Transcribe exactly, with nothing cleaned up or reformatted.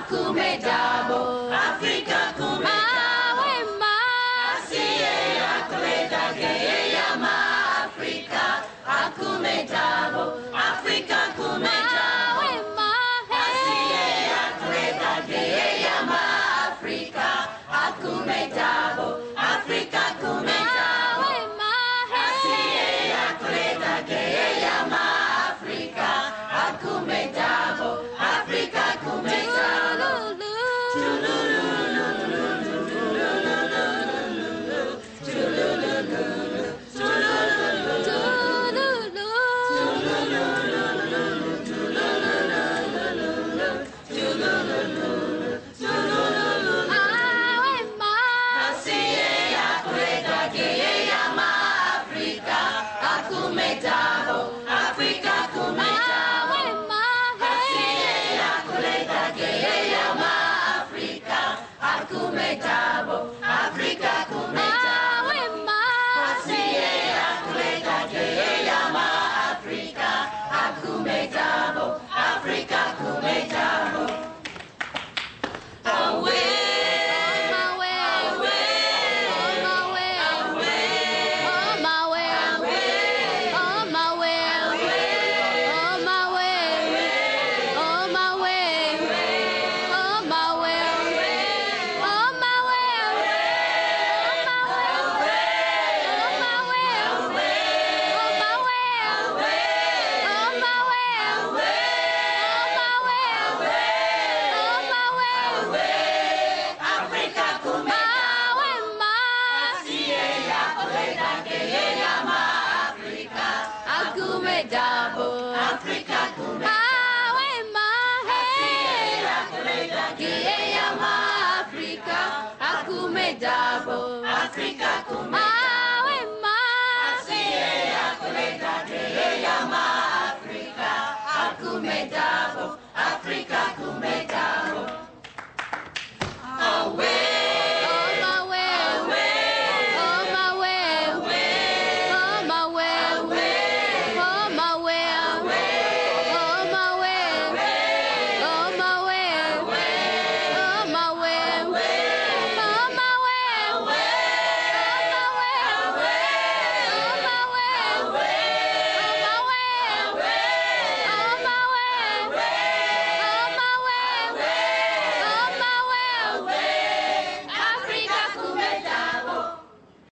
kumedabo, Afrika kumedabo, wema, asiye ya kuleta geye ya ma Afrika, akumedabo, Afrika kumedabo, wema, asiye ya kuleta geye ya ma Afrika, akumedabo, Afrika kumedabo, wema, asiye ya kuleta geye ya ma Afrika, akumedabo, Afrika kumedabo. Africa kumedabo, wema, asiye ya kuleta geye ya ma Afrika, akumedabo, Afrika kumedabo. Away. Kumedabo, Afrika kumedabo, wema, asiye ya kuleta geye ya ma Afrika, akumedabo, Afrika kumedabo, wema, asiye ya kuleta geye ya ma Afrika, akumedabo, Afrika kumedabo.